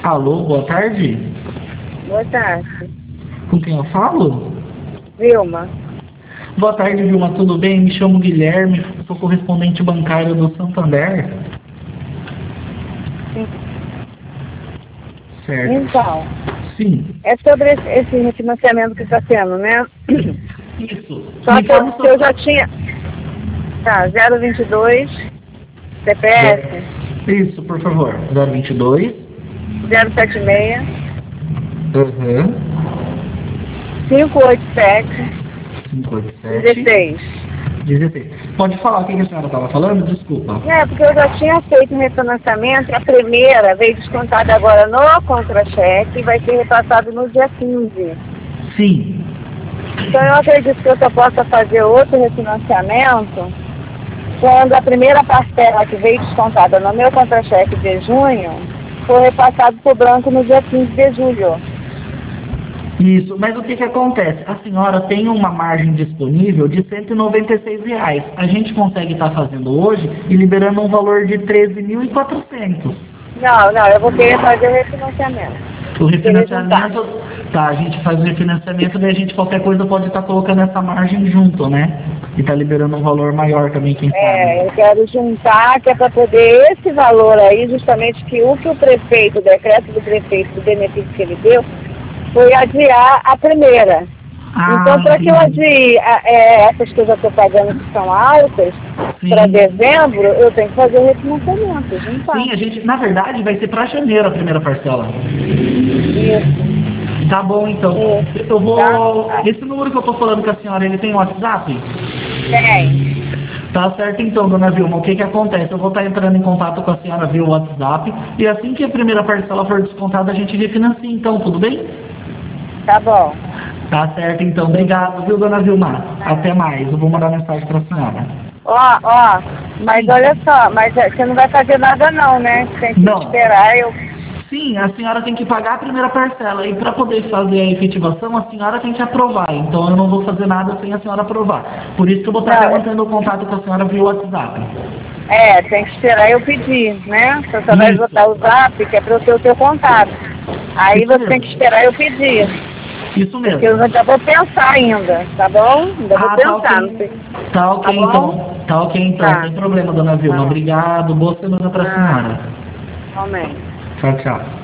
Alô, boa tarde. Boa tarde. Com quem eu falo? Vilma. Boa tarde, Vilma, tudo bem? Me chamo Guilherme, sou correspondente bancário do Santander. Sim. Certo. Então, Sim. é sobre esse refinanciamento que está tendo, né? Isso. Só Me que fala eu já tinha... Tá, 022, CPF, Isso, por favor. 022. 076, Aham. 587, 587. 16. 16. Pode falar o que a senhora estava falando? Desculpa. É, porque eu já tinha feito um refinanciamento e a primeira veio descontada agora no contra-cheque e vai ser repassado no dia 15. Sim. Então eu acredito que eu só possa fazer outro refinanciamento quando a primeira parcela que veio descontada no meu contra-cheque de junho for repassado para o banco no dia 15 de julho. Isso, mas o que acontece? A senhora tem uma margem disponível de R$ 196. A gente consegue estar fazendo hoje e liberando um valor de 13.400. Não, eu vou querer fazer o refinanciamento. O refinanciamento, tá, a gente faz o refinanciamento, daí a gente qualquer coisa pode estar colocando essa margem junto, né? E tá liberando um valor maior também, quem sabe. Eu quero juntar, que é para poder esse valor aí, justamente que o prefeito, o decreto do prefeito, do benefício que ele deu, foi adiar a primeira. Então, para que eu adie essas que eu já estou pagando que são altas, para dezembro, eu tenho que fazer o refinanciamento, juntar. Sim, a gente, na verdade, vai ser para janeiro a primeira parcela. Isso. Tá bom, então. Isso. Eu vou... Tá. Esse número que eu tô falando com a senhora, ele tem WhatsApp? Tem. Tá certo então, dona Vilma. O que acontece? Eu vou estar entrando em contato com a senhora via WhatsApp e assim que a primeira parcela for descontada, a gente refinancia então, tudo bem? Tá bom. Tá certo então. Obrigado, viu, dona Vilma? Até mais. Eu vou mandar mensagem pra senhora. Mas olha só, mas você não vai fazer nada não, né? Tem que esperar eu... Sim, a senhora tem que pagar a primeira parcela e para poder fazer a efetivação, a senhora tem que aprovar. Então eu não vou fazer nada sem a senhora aprovar. Por isso que eu vou estar mantendo o contato com a senhora via WhatsApp. Tem que esperar eu pedir, né? Você vai botar o zap, que é para eu ter o teu contato. Aí você tem que esperar eu pedir. Isso mesmo. Porque eu ainda vou pensar ainda, tá bom? Ainda vou pensar, não sei. Tá ok então. Tá ok então, sem problema, dona Vilma. Obrigado, boa semana pra senhora. Amém. Tchau, tchau.